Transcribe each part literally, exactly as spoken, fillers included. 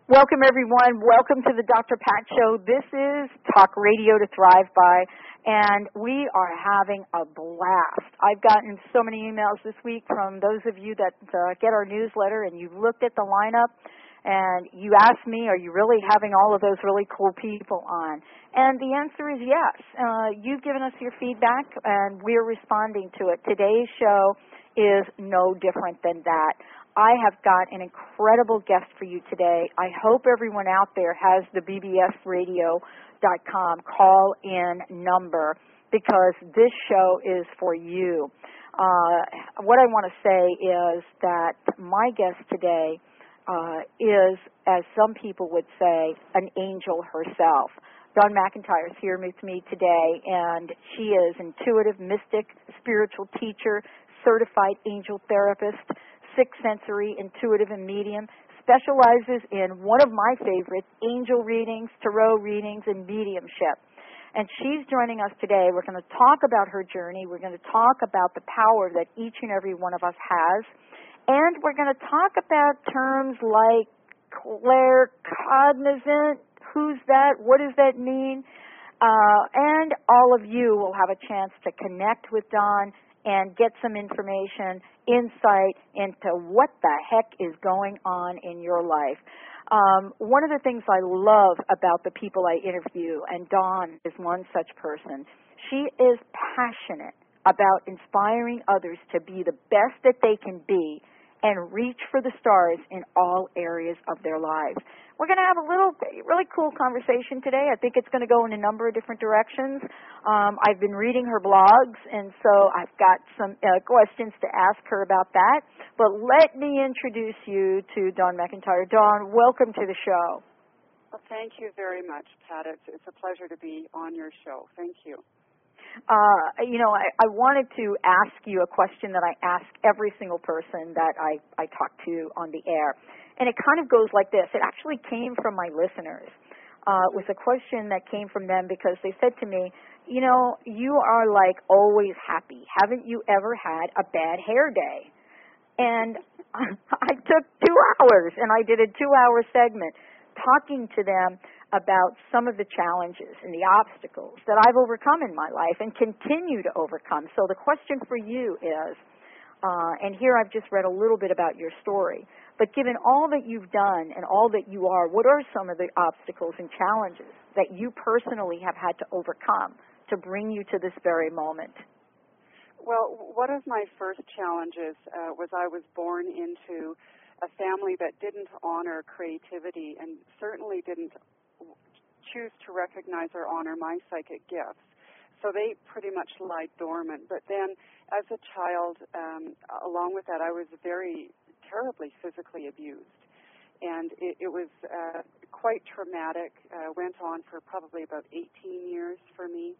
Welcome, everyone. Welcome to the Doctor Pat Show. This is Talk Radio to Thrive By, and we are having a blast. I've gotten so many emails this week from those of you that uh, get our newsletter, and you've looked at the lineup, and you asked me, are you really having all of those really cool people on? And the answer is yes. Uh, you've given us your feedback, and we're responding to it. Today's show is no different than that. I have got an incredible guest for you today. I hope everyone out there has the B B S radio dot com call-in number because this show is for you. Uh, what I want to say is that my guest today uh, is, as some people would say, an angel herself. Dawn McIntyre is here with me today, and she is intuitive, mystic, spiritual teacher, certified angel therapist, sixth sensory, intuitive, and medium, specializes in one of my favorites, angel readings, tarot readings, and mediumship. And she's joining us today. We're going to talk about her journey. We're going to talk about the power that each and every one of us has. And we're going to talk about terms like claircognizant. Who's that? What does that mean? Uh, and all of you will have a chance to connect with Dawn and get some information, insight into what the heck is going on in your life. Um, one of the things I love about the people I interview, and Dawn is one such person, she is passionate about inspiring others to be the best that they can be and reach for the stars in all areas of their lives. We're going to have a little, really cool conversation today. I think it's going to go in a number of different directions. Um, I've been reading her blogs, and so I've got some uh, questions to ask her about that. But let me introduce you to Dawn McIntyre. Dawn, welcome to the show. Well, thank you very much, Pat. It's, it's a pleasure to be on your show. Thank you. Uh, you know, I, I wanted to ask you a question that I ask every single person that I, I talk to on the air. And it kind of goes like this. It actually came from my listeners. Uh, it was a question that came from them because they said to me, you know, you are like always happy. Haven't you ever had a bad hair day? And I took two hours and I did a two-hour segment talking to them about some of the challenges and the obstacles that I've overcome in my life and continue to overcome. So the question for you is, uh, and here I've just read a little bit about your story, but given all that you've done and all that you are, what are some of the obstacles and challenges that you personally have had to overcome to bring you to this very moment? Well, one of my first challenges uh, was I was born into a family that didn't honor creativity and certainly didn't choose to recognize or honor my psychic gifts. So they pretty much lied dormant. But then as a child, um, along with that, I was very terribly physically abused. And it, it was uh, quite traumatic, uh, went on for probably about eighteen years for me.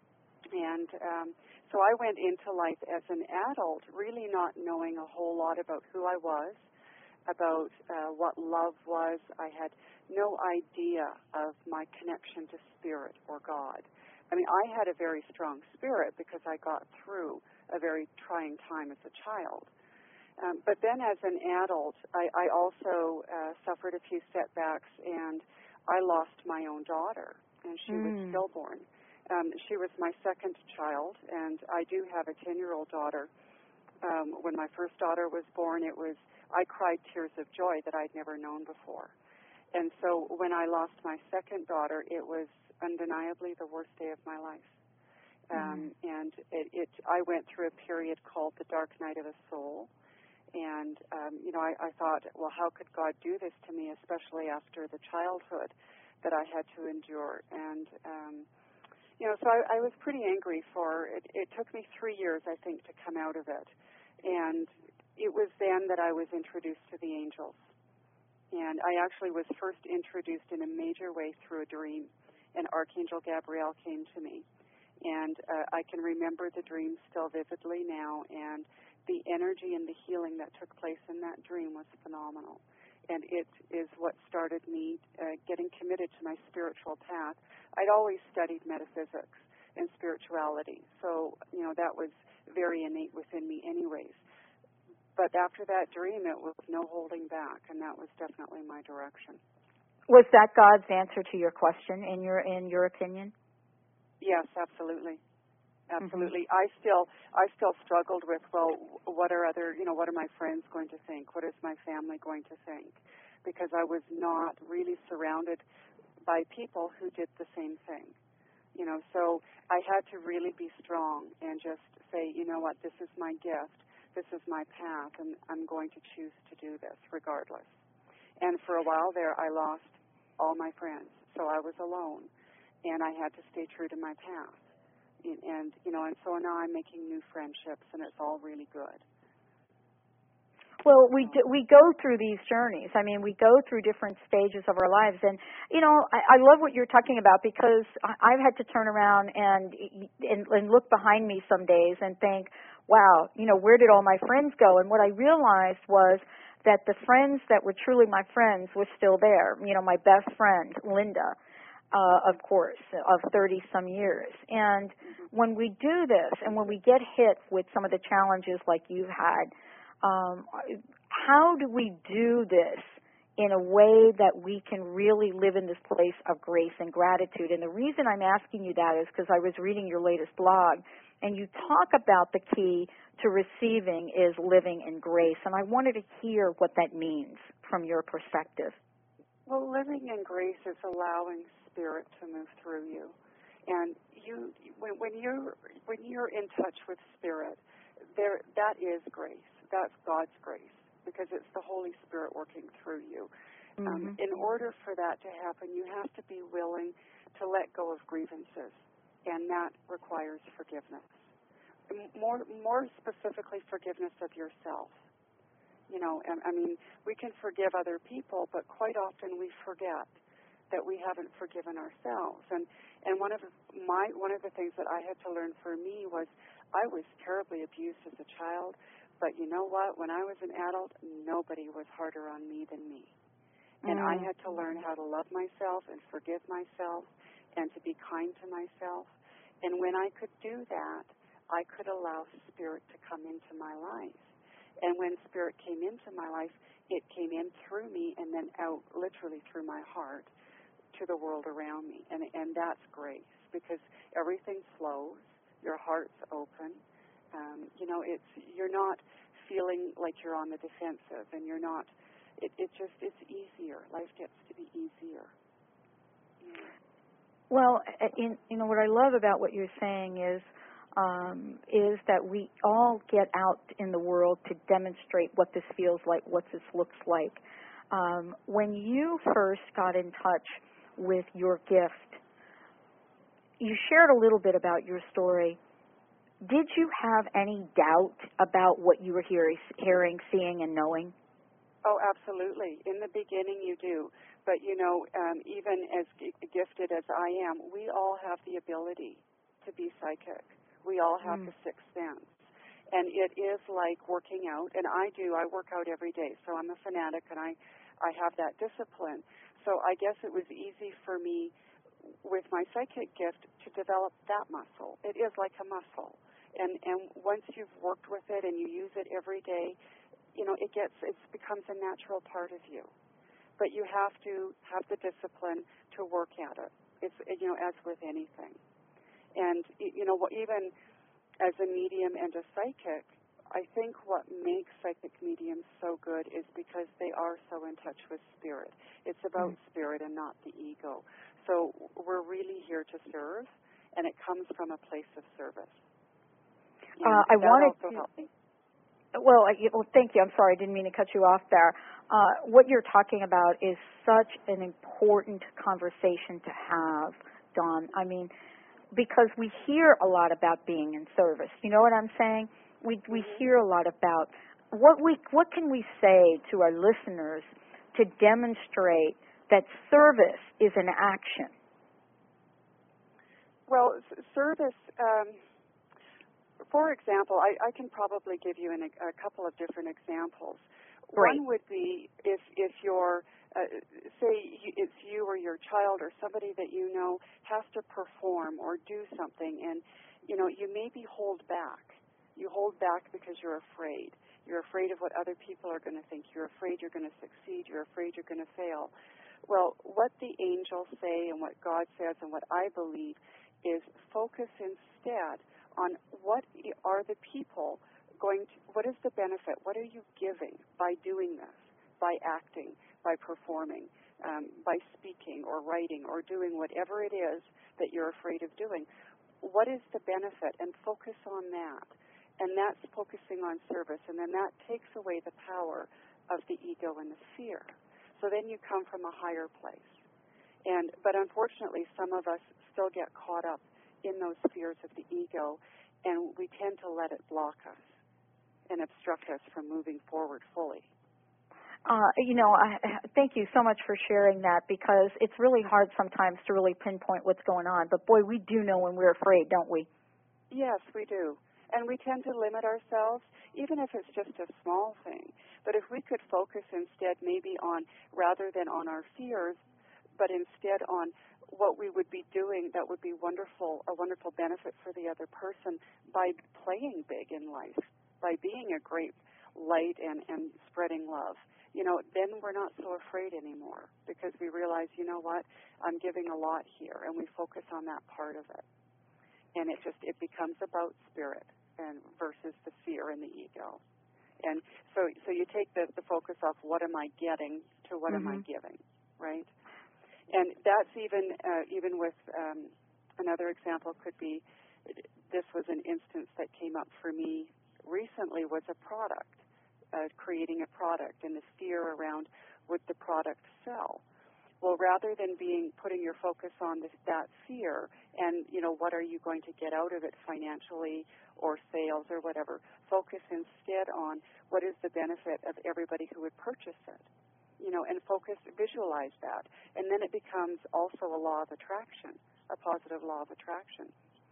And um, so I went into life as an adult really not knowing a whole lot about who I was, about uh, what love was. I had no idea of my connection to spirit or God. I mean, I had a very strong spirit because I got through a very trying time as a child. Um, but then as an adult, I, I also uh, suffered a few setbacks, and I lost my own daughter, and she mm. was stillborn. Um, she was my second child, and I do have a ten-year-old daughter. Um, when my first daughter was born, it was I cried tears of joy that I'd never known before. And so when I lost my second daughter, it was undeniably the worst day of my life. Um, mm. And it, it, I went through a period called the dark night of the soul. And, um, you know, I, I thought, well, how could God do this to me, especially after the childhood that I had to endure? And, um, you know, so I, I was pretty angry for it. It took me three years, I think, to come out of it. And it was then that I was introduced to the angels. And I actually was first introduced in a major way through a dream. And Archangel Gabriel came to me. And uh, I can remember the dream still vividly now. And the energy and the healing that took place in that dream was phenomenal. And it is what started me uh, getting committed to my spiritual path. I'd always studied metaphysics and spirituality. So, you know, that was very innate within me anyways. But after that dream, it was no holding back, and that was definitely my direction. Was that God's answer to your question, in your in your opinion? Yes, absolutely. Absolutely. Mm-hmm. I still I still struggled with, well, what are other, you know, what are my friends going to think? What is my family going to think? Because I was not really surrounded by people who did the same thing. You know, so I had to really be strong and just say, you know what, this is my gift. This is my path, and I'm going to choose to do this regardless. And for a while there, I lost all my friends, so I was alone, and I had to stay true to my path. And, you know, and so now I'm making new friendships, and it's all really good. Well, we do, we go through these journeys. I mean, we go through different stages of our lives, and you know, I, I love what you're talking about, because I, I've had to turn around and, and and look behind me some days and think, wow, you know, where did all my friends go? And what I realized was that the friends that were truly my friends were still there. You know, my best friend, Linda. Uh, of course, of thirty some years. And when we do this, and when we get hit with some of the challenges like you've had, um, how do we do this in a way that we can really live in this place of grace and gratitude? And the reason I'm asking you that is because I was reading your latest blog, and you talk about the key to receiving is living in grace. And I wanted to hear what that means from your perspective. Well, living in grace is allowing Spirit to move through you, and you when, when you're when you're in touch with Spirit, there that is grace. That's God's grace, because it's the Holy Spirit working through you. Mm-hmm. Um, in order for that to happen, you have to be willing to let go of grievances, and that requires forgiveness. More more specifically, forgiveness of yourself. You know, I mean, we can forgive other people, but quite often we forget that we haven't forgiven ourselves. And and one of my one of the things that I had to learn for me was I was terribly abused as a child, but you know what? When I was an adult, nobody was harder on me than me. And mm. I had to learn how to love myself and forgive myself and to be kind to myself. And when I could do that, I could allow Spirit to come into my life. And when Spirit came into my life, it came in through me and then out literally through my heart to the world around me. And and that's grace, because everything flows, your heart's open. Um, you know, it's you're not feeling like you're on the defensive, and you're not, it, it just, it's easier. Life gets to be easier. Yeah. Well, in, you know, what I love about what you're saying is, Um, is that we all get out in the world to demonstrate what this feels like, what this looks like. Um, when you first got in touch with your gift, you shared a little bit about your story. Did you have any doubt about what you were hearing, hearing, seeing, and knowing? Oh, absolutely. In the beginning, you do. But, you know, um, even as g- gifted as I am, we all have the ability to be psychic. We all have mm. the sixth sense. And it is like working out, and I do. I work out every day, so I'm a fanatic, and I, I have that discipline. So I guess it was easy for me with my psychic gift to develop that muscle. It is like a muscle. And, and once you've worked with it and you use it every day, you know, it gets, it becomes a natural part of you. But you have to have the discipline to work at it. It's, you know, as with anything. And, you know, even as a medium and a psychic, I think what makes psychic mediums so good is because they are so in touch with Spirit. It's about mm. Spirit and not the ego. So we're really here to serve, and it comes from a place of service. Uh, I wanted to... Well, I, well, thank you. I'm sorry, I didn't mean to cut you off there. Uh, what you're talking about is such an important conversation to have, Dawn. I mean, because we hear a lot about being in service. You know what I'm saying? We we hear a lot about what we what can we say to our listeners to demonstrate that service is an action. Well, service. Um, for example, I, I can probably give you an, a couple of different examples. Great. One would be if if you're Uh, say it's you or your child or somebody that you know has to perform or do something, and you know you maybe hold back. You hold back because you're afraid. You're afraid of what other people are going to think. You're afraid you're going to succeed. You're afraid you're going to fail. Well, what the angels say and what God says and what I believe is focus instead on what are the people going to, what is the benefit? What are you giving by doing this, by acting, by performing, um, by speaking or writing or doing whatever it is that you're afraid of doing? What is the benefit? And focus on that. And that's focusing on service. And then that takes away the power of the ego and the fear. So then you come from a higher place. And but unfortunately, some of us still get caught up in those fears of the ego, and we tend to let it block us and obstruct us from moving forward fully. Uh, you know, I, thank you so much for sharing that, because it's really hard sometimes to really pinpoint what's going on. But boy, we do know when we're afraid, don't we? Yes, we do. And we tend to limit ourselves, even if it's just a small thing. But if we could focus instead maybe on, rather than on our fears, but instead on what we would be doing that would be wonderful, a wonderful benefit for the other person by playing big in life, by being a great light and, and spreading love. You know, then we're not so afraid anymore, because we realize, you know what, I'm giving a lot here, and we focus on that part of it. And it just, it becomes about spirit and versus the fear and the ego. And so so you take the, the focus off what am I getting to what mm-hmm. am I giving, right? And that's even, uh, even with um, another example could be, this was an instance that came up for me recently, was a product. Uh, creating a product and the fear around would the product sell. Well, rather than being putting your focus on this, that fear and, you know, what are you going to get out of it financially or sales or whatever, focus instead on what is the benefit of everybody who would purchase it, you know, and focus, visualize that. And then it becomes also a law of attraction, a positive law of attraction.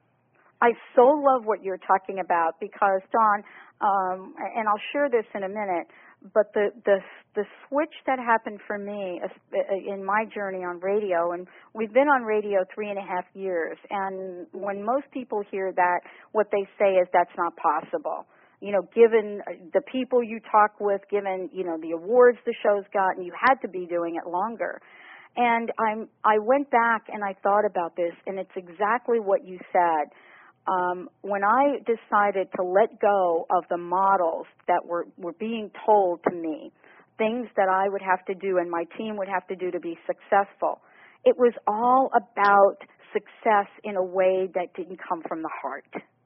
I so love what you're talking about, because, Dawn, um, and I'll share this in a minute, but the, the the switch that happened for me in my journey on radio, and we've been on radio three and a half years, and when most people hear that, what they say is that's not possible. You know, given the people you talk with, given, you know, the awards the show's gotten, you had to be doing it longer. And I'm I went back and I thought about this, and it's exactly what you said. Um, when I decided to let go of the models that were, were being told to me, things that I would have to do and my team would have to do to be successful, it was all about success in a way that didn't come from the heart.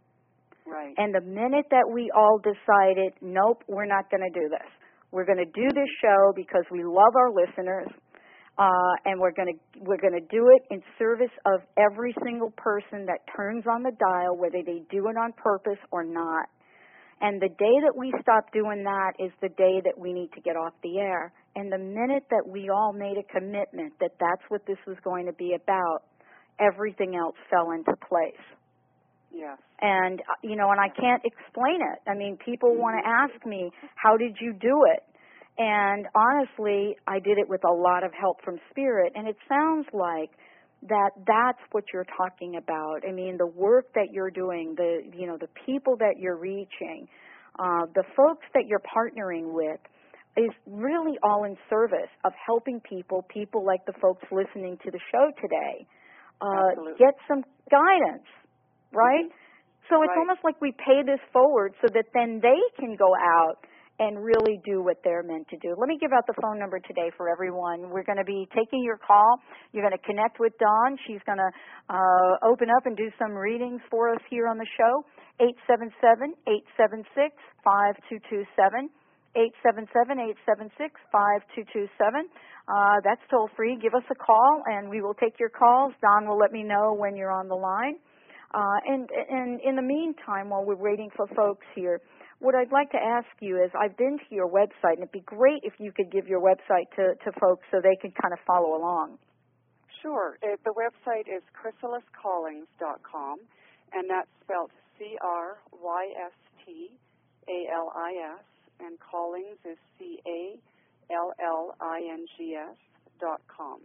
Right. And the minute that we all decided, nope, we're not going to do this. We're going to do this show because we love our listeners. Uh, and we're going to we're going to do it in service of every single person that turns on the dial, whether they do it on purpose or not. And the day that we stop doing that is the day that we need to get off the air. And the minute that we all made a commitment that that's what this was going to be about, everything else fell into place. Yes. And, you know, and I can't explain it. I mean, people want to ask me, how did you do it? And honestly, I did it with a lot of help from Spirit, and it sounds like that that's what you're talking about. I mean, the work that you're doing, the you know, the people that you're reaching, uh, the folks that you're partnering with, is really all in service of helping people, people like the folks listening to the show today, uh, get some guidance, right? Mm-hmm. So it's right. almost like we pay this forward so that then they can go out and really do what they're meant to do. Let me give out the phone number today for everyone. We're going to be taking your call. You're going to connect with Dawn. She's going to uh, open up and do some readings for us here on the show. eight seven seven, eight seven six, five two two seven. eight seven seven, eight seven six, five two two seven. Uh, that's toll free. Give us a call, and we will take your calls. Dawn will let me know when you're on the line. Uh, and, and in the meantime, while we're waiting for folks here, what I'd like to ask you is, I've been to your website, and it'd be great if you could give your website to, to folks so they can kind of follow along. Sure. Uh, the website is chrysalis callings dot com, and that's spelled C R Y S T A L I S, and Callings is C A L L I N G S dot com.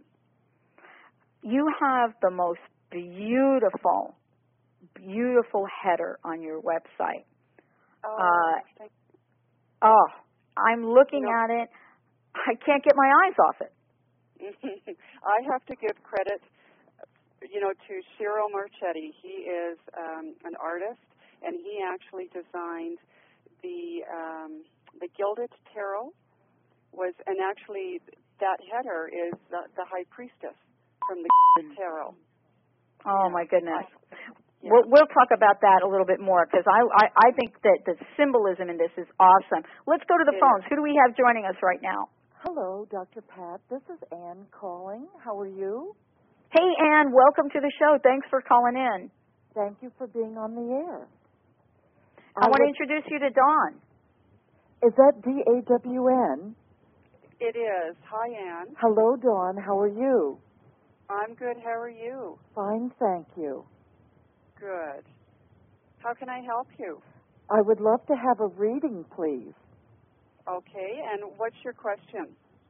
You have the most beautiful, beautiful header on your website. Oh, uh, thank you. oh, I'm looking you know, at it. I can't get my eyes off it. I have to give credit, you know, to Ciro Marchetti. He is um, an artist, and he actually designed the um, the Gilded Tarot. Was and actually that header is the, the High Priestess from the Gilded Tarot. Oh yeah. my goodness. Yeah. We'll, we'll talk about that a little bit more because I, I I think that the symbolism in this is awesome. Let's go to the It phones. is. Who do we have joining us right now? Hello, Doctor Pat. This is Ann calling. How are you? Hey, Ann, welcome to the show. Thanks for calling in. Thank you for being on the air. I, I want to would, introduce you to Dawn. Is that D A W N? It is. Hi, Ann. Hello, Dawn. How are you? I'm good. How are you? Fine, thank you. Good. How can I help you? I would love to have a reading, please. Okay, and what's your question?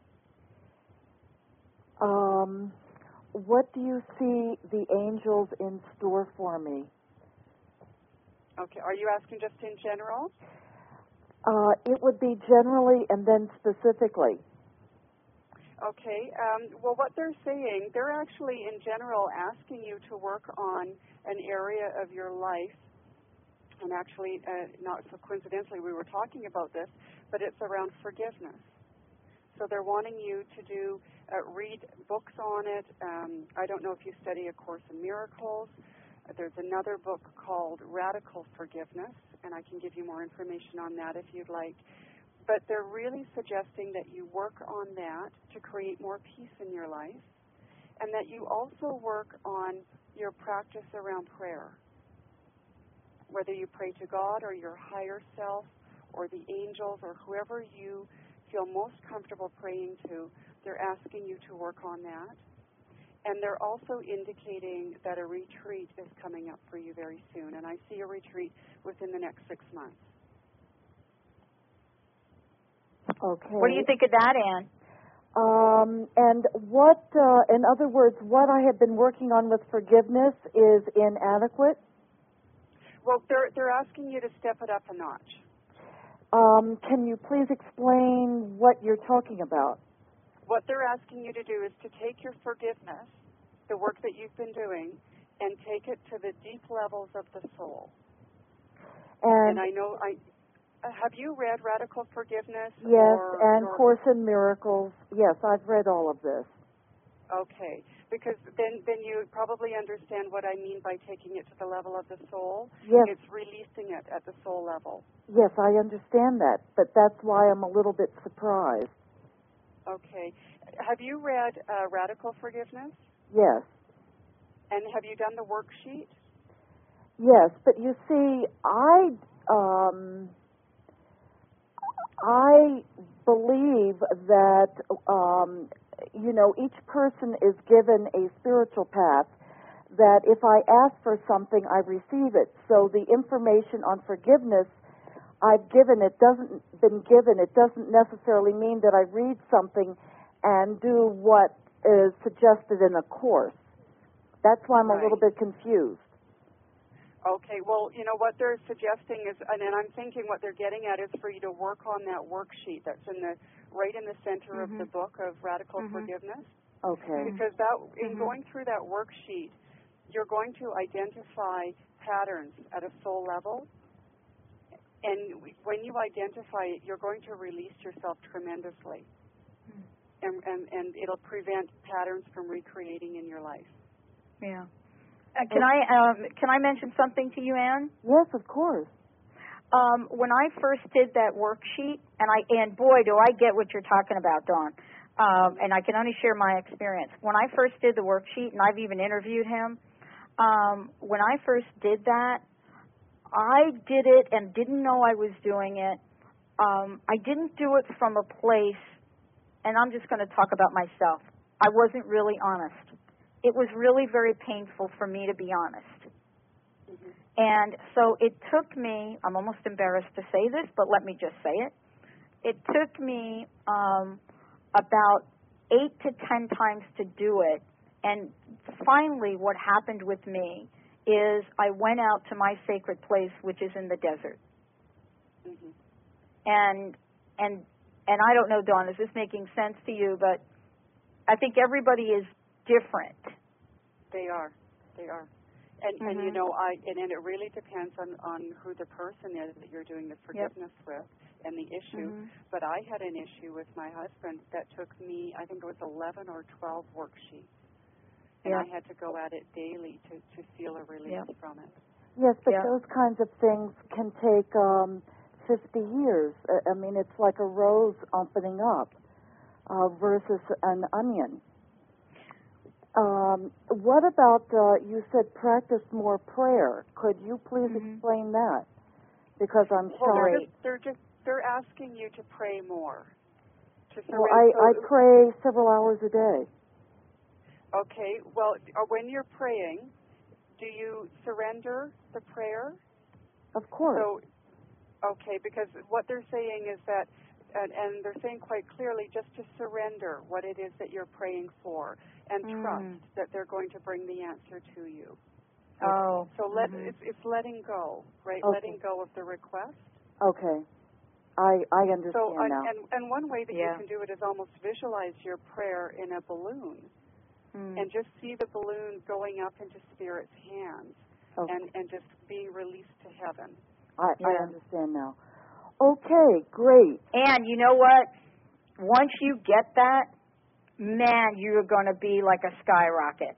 Um, what do you see the angels in store for me? Okay, are you asking just in general? Uh, it would be generally and then specifically. Okay, um, well, what they're saying, they're actually in general asking you to work on an area of your life, and actually, uh, not so coincidentally, we were talking about this, but it's around forgiveness. So they're wanting you to do, uh, read books on it. Um, I don't know if you study A Course in Miracles. Uh, there's another book called Radical Forgiveness, and I can give you more information on that if you'd like. But they're really suggesting that you work on that to create more peace in your life, and that you also work on your practice around prayer. Whether you pray to God or your higher self or the angels or whoever you feel most comfortable praying to, they're asking you to work on that. And they're also indicating that a retreat is coming up for you very soon, and I see a retreat within the next six months. Okay. What do you think of that, Ann? Um, and what, uh, in other words, what I have been working on with forgiveness is inadequate? Well, they're they're asking you to step it up a notch. Um, can you please explain what you're talking about? What they're asking you to do is to take your forgiveness, the work that you've been doing, and take it to the deep levels of the soul. And, and I know I. Uh, have you read Radical Forgiveness? Yes, or, and or, Course in Miracles. Yes, I've read all of this. Okay, because then then you probably understand what I mean by taking it to the level of the soul. Yes. It's releasing it at the soul level. Yes, I understand that, but that's why I'm a little bit surprised. Okay. Have you read uh, Radical Forgiveness? Yes. And have you done the worksheet? Yes, but you see, I um, I believe that um, you know, each person is given a spiritual path, that if I ask for something, I receive it. So the information on forgiveness I've given, it doesn't been given. It doesn't necessarily mean that I read something and do what is suggested in a course. That's why I'm Right. a little bit confused. Okay, well, you know, what they're suggesting is, and then I'm thinking what they're getting at is for you to work on that worksheet that's in the right in the center Mm-hmm. of the book of Radical Mm-hmm. Forgiveness. Okay. Because that, in Mm-hmm. going through that worksheet, you're going to identify patterns at a soul level. And when you identify it, you're going to release yourself tremendously. Mm. And, and, and it'll prevent patterns from recreating in your life. Yeah. Uh, can I um, can I mention something to you, Ann? Yes, of course. Um, when I first did that worksheet, and I and boy, do I get what you're talking about, Dawn. Um, and I can only share my experience. When I first did the worksheet, and I've even interviewed him, um, when I first did that, I did it and didn't know I was doing it. Um, I didn't do it from a place, and I'm just going to talk about myself. I wasn't really honest. It was really very painful for me to be honest. Mm-hmm. And so it took me, I'm almost embarrassed to say this, but let me just say it. It took me um, about eight to ten times to do it. And finally what happened with me is I went out to my sacred place, which is in the desert. Mm-hmm. And, and, and I don't know, Dawn, is this making sense to you? But I think everybody is different. They are. They are. And, mm-hmm. and you know, I and, and it really depends on, on who the person is that you're doing the forgiveness yep. with and the issue. Mm-hmm. But I had an issue with my husband that took me, I think it was eleven or twelve worksheets. And yep. I had to go at it daily to, to feel a release yep. from it. Yes, but yep. those kinds of things can take um, fifty years. I mean, it's like a rose opening up uh, versus an onion. Um, what about, uh, you said practice more prayer. Could you please mm-hmm. explain that? Because I'm well, sorry. They're, just, they're asking you to pray more. To well, I, I pray several hours a day. Okay. Well, when you're praying, do you surrender the prayer? Of course. So, okay, because what they're saying is that, and, and they're saying quite clearly, just to surrender what it is that you're praying for, and mm. trust that they're going to bring the answer to you. Oh. So let mm-hmm. it's, it's letting go, right? Okay. Letting go of the request. Okay. I I understand so, uh, now. And, and one way that yeah. you can do it is almost visualize your prayer in a balloon. Mm. And just see the balloon going up into Spirit's hands okay. and, and just being released to heaven. I, yeah. I understand now. Okay, great. And you know what? Once you get that, man, you're going to be like a skyrocket.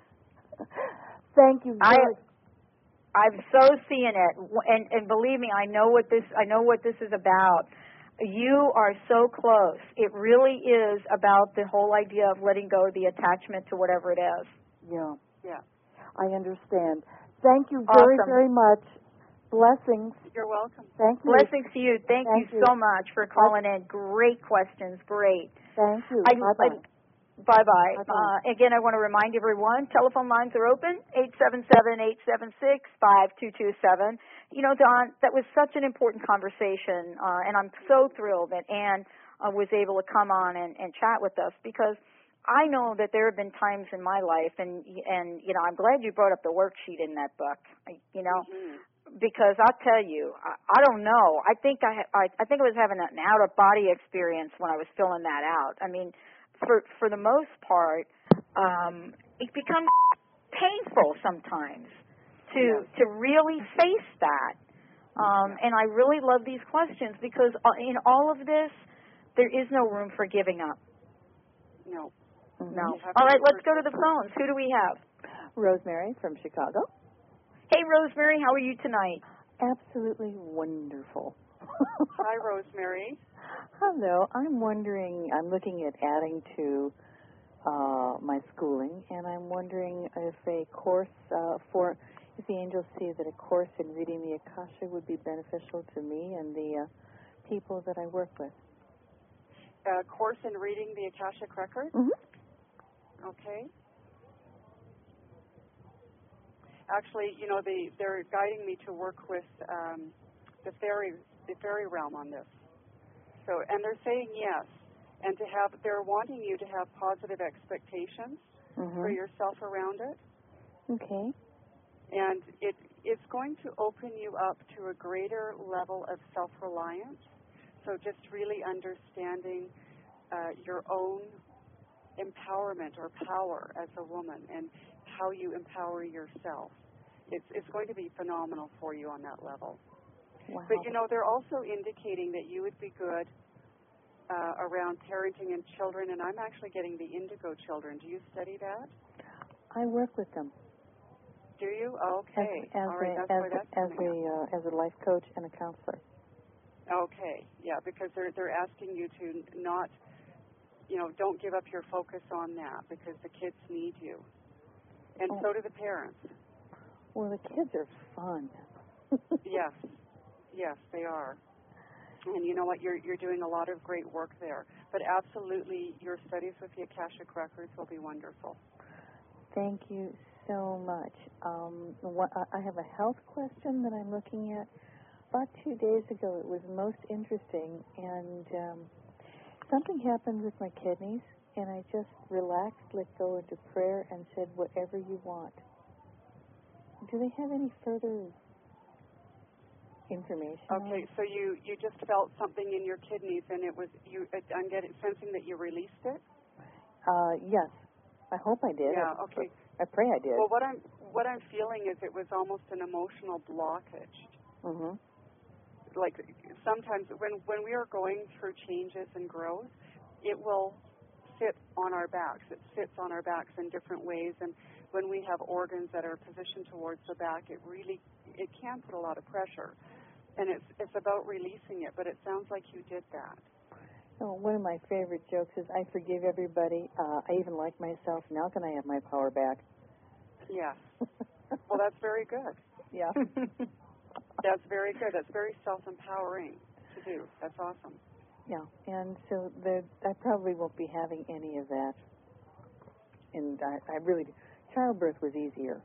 Thank you. I, I'm so seeing it, and, and believe me, I know what this. I know what this is about. You are so close. It really is about the whole idea of letting go of the attachment to whatever it is. Yeah. Yeah. I understand. Thank you very, awesome. very much. Blessings. You're welcome. Thank you. Blessings to you. Thank, Thank you, you so much for calling in. Great questions. Great. Thank you. I, Bye-bye. I, Bye-bye. Bye-bye. Uh, again, I want to remind everyone, telephone lines are open, eight seven seven, eight seven six, five two two seven. You know, Don, that was such an important conversation, uh, and I'm so thrilled that Ann uh, was able to come on and, and chat with us, because I know that there have been times in my life, and, and you know, I'm glad you brought up the worksheet in that book, you know, mm-hmm. because I'll tell you, I, I don't know. I think I, I, I think I was having an out-of-body experience when I was filling that out. I mean, for for the most part, um, it becomes painful sometimes to yes. to really face that. Um, yes. And I really love these questions, because in all of this, there is no room for giving up. No. No. All right, let's go to the phones. Who do we have? Rosemary from Chicago. Hey, Rosemary, how are you tonight? Absolutely wonderful. Hi, Rosemary. Hello. I'm wondering, I'm looking at adding to uh, my schooling, and I'm wondering if a course uh, for, if the angels see that a course in reading the Akasha would be beneficial to me and the uh, people that I work with. A course in reading the Akashic Records? Mm-hmm. Okay. Actually, you know, they, they're guiding me to work with um, the fairy the fairy realm on this. So, and they're saying yes, and to have, they're wanting you to have positive expectations mm-hmm. for yourself around it. Okay. And it it's going to open you up to a greater level of self-reliance. So just really understanding uh, your own empowerment or power as a woman and how you empower yourself. It's it's going to be phenomenal for you on that level. Wow. But, you know, they're also indicating that you would be good uh, around parenting and children, and I'm actually getting the indigo children. Do you study that? I work with them. Do you? Okay. As, as All right, a, that's as where that's a, as coming a, uh, as a life coach and a counselor. Okay, yeah, because they're they're asking you to not, you know, don't give up your focus on that, because the kids need you, and oh. so do the parents. Well, the kids are fun. Yes, yes, they are. And you know what? You're you're doing a lot of great work there. But absolutely, your studies with the Akashic Records will be wonderful. Thank you so much. Um, what, I have a health question that I'm looking at. About two days ago, it was most interesting, and um, something happened with my kidneys, and I just relaxed, let go into prayer, and said, whatever you want. Do they have any further information? Okay, so you, you just felt something in your kidneys, and it was you. I'm getting sensing that you released it. Uh, yes. I hope I did. Yeah, I, okay. I pray I did. Well, what I'm what I'm feeling is it was almost an emotional blockage. Mm-hmm. Like sometimes when when we are going through changes and growth, it will sit on our backs. It sits on our backs in different ways, and when we have organs that are positioned towards the back, it really it can put a lot of pressure. And it's it's about releasing it, but it sounds like you did that. Oh, one of my favorite jokes is I forgive everybody. Uh, I even like myself. Now can I have my power back? Yes. Well, that's very good. Yeah. That's very good. That's very self-empowering to do. That's awesome. Yeah, and so the, I probably won't be having any of that. And I, I really, childbirth was easier.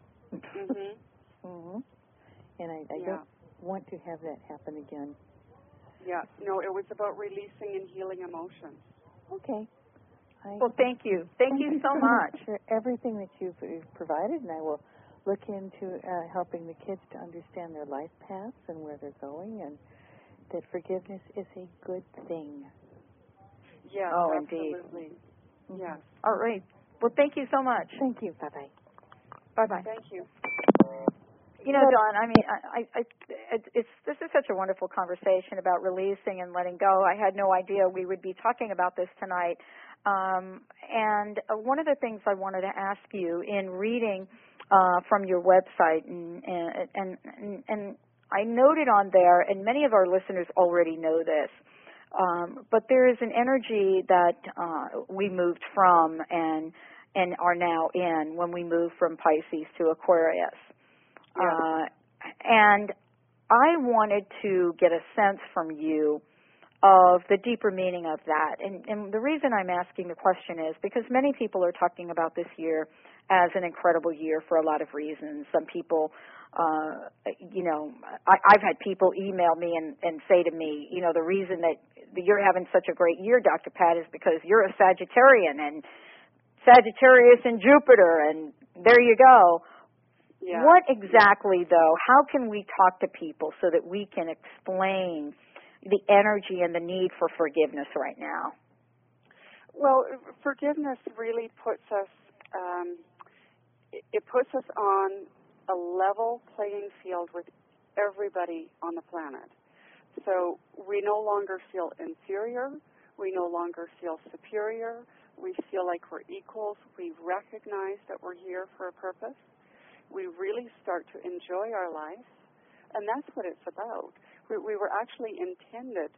Mhm. Mhm. And I, I Yeah. don't want to have that happen again. Yeah. No, it was about releasing and healing emotions. Okay. I Well, thank you. Thank you so much. for everything that you've, you've provided, and I will look into uh, helping the kids to understand their life paths and where they're going, and that forgiveness is a good thing. Yes, Oh, absolutely. indeed. Mm-hmm. Yes. All right. Well, thank you so much. Thank you. Bye-bye. Bye-bye. Thank you. You know, Dawn, I mean, I, I, it, it's this is such a wonderful conversation about releasing and letting go. I had no idea we would be talking about this tonight. Um, and uh, one of the things I wanted to ask you in reading uh, from your website, and, and, and, and I noted on there, and many of our listeners already know this, um, but there is an energy that uh, we moved from and and are now in when we moved from Pisces to Aquarius. Yeah. Uh, and I wanted to get a sense from you of the deeper meaning of that. And, and the reason I'm asking the question is because many people are talking about this year as an incredible year for a lot of reasons. Some people, uh, you know, I, I've had people email me and, and say to me, you know, the reason that you're having such a great year, Doctor Pat, is because you're a Sagittarian, and Sagittarius and Jupiter, and there you go. Yeah. What exactly, though, how can we talk to people so that we can explain the energy and the need for forgiveness right now? Well, forgiveness really puts us, um, it, it puts us on a level playing field with everybody on the planet. So we no longer feel inferior. We no longer feel superior. We feel like we're equals. We recognize that we're here for a purpose. We really start to enjoy our life, and that's what it's about. We, we were actually intended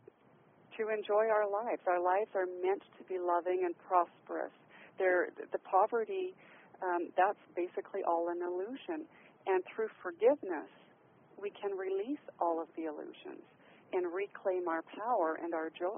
to enjoy our lives. Our lives are meant to be loving and prosperous. They're, the poverty, um, that's basically all an illusion. And through forgiveness, we can release all of the illusions and reclaim our power and our joy.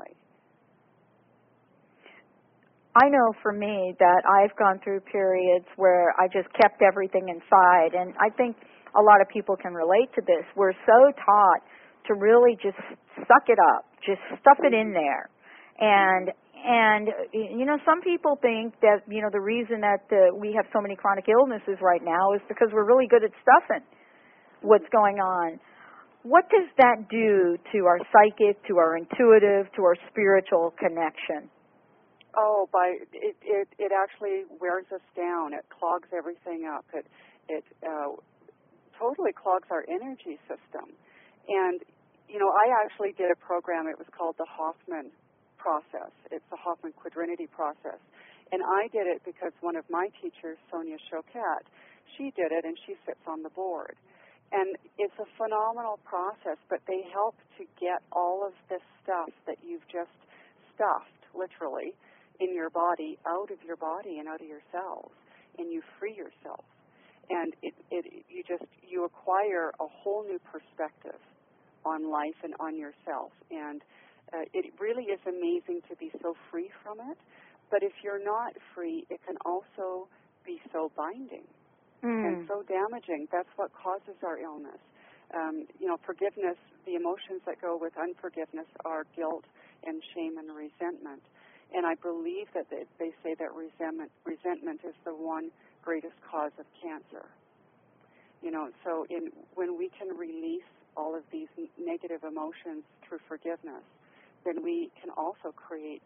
I know for me that I've gone through periods where I just kept everything inside, and I think a lot of people can relate to this. We're so taught to really just suck it up, just stuff it in there. And, and you know, some people think that, you know, the reason that uh, we have so many chronic illnesses right now is because we're really good at stuffing what's going on. What does that do to our psychic, to our intuitive, to our spiritual connection? Oh, by it, it it actually wears us down. It clogs everything up. It it uh, totally clogs our energy system. And you know, I actually did a program. It was called the Hoffman process. It's the Hoffman Quadrinity process, and I did it because one of my teachers, Sonia Choquette, she did it, and she sits on the board. And it's a phenomenal process. But they help to get all of this stuff that you've just stuffed, literally, in your body, out of your body and out of your cells, and you free yourself. And it, it, you just, you acquire a whole new perspective on life and on yourself. And uh, it really is amazing to be so free from it. But if you're not free, it can also be so binding mm. and so damaging. That's what causes our illness. Um, you know, forgiveness, the emotions that go with unforgiveness are guilt and shame and resentment. And I believe that they, they say that resentment, resentment is the one greatest cause of cancer. You know, so in, when we can release all of these negative emotions through forgiveness, then we can also create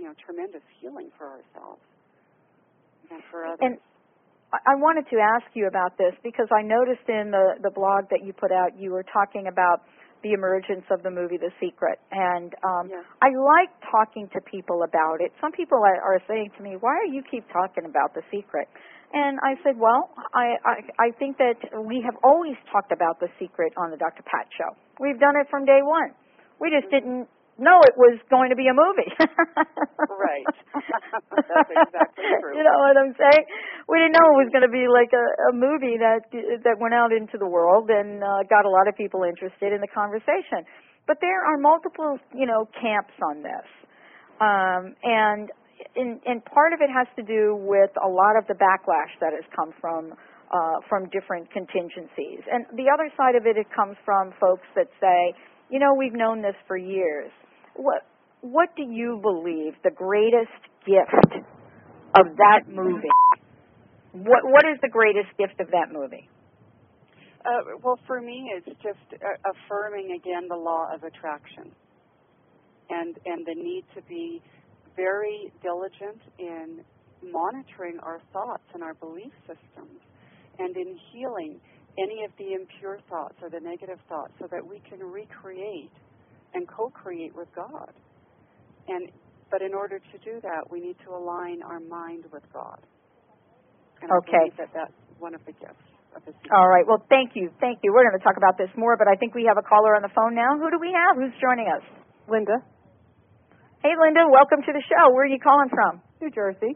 you know, tremendous healing for ourselves and for others. And I wanted to ask you about this because I noticed in the, the blog that you put out, you were talking about the emergence of the movie The Secret. And um, yes. I like talking to people about it. Some people are, are saying to me, why do you keep talking about The Secret? And I said, well, I, I, I think that we have always talked about The Secret on the Doctor Pat Show. We've done it from day one. We just Mm-hmm. didn't know it was going to be a movie. Right. That's exactly true. You know what I'm saying? We didn't know it was going to be like a, a movie that that went out into the world and uh, got a lot of people interested in the conversation. But there are multiple, you know, camps on this, um, and in, and part of it has to do with a lot of the backlash that has come from uh, from different contingencies, and the other side of it, it comes from folks that say, you know, we've known this for years. What what do you believe the greatest gift of that movie? What what is the greatest gift of that movie? Uh, well, for me, it's just uh, affirming again the law of attraction, and and the need to be very diligent in monitoring our thoughts and our belief systems, and in healing any of the impure thoughts or the negative thoughts, so that we can recreate and co-create with God. And but in order to do that, we need to align our mind with God. And Okay. I believe that that's one of the gifts of the Secret. All right. Well, thank you. Thank you. We're going to talk about this more, but I think we have a caller on the phone now. Who do we have? Who's joining us? Linda, Hey, Linda. Welcome to the show. Where are you calling from? New Jersey.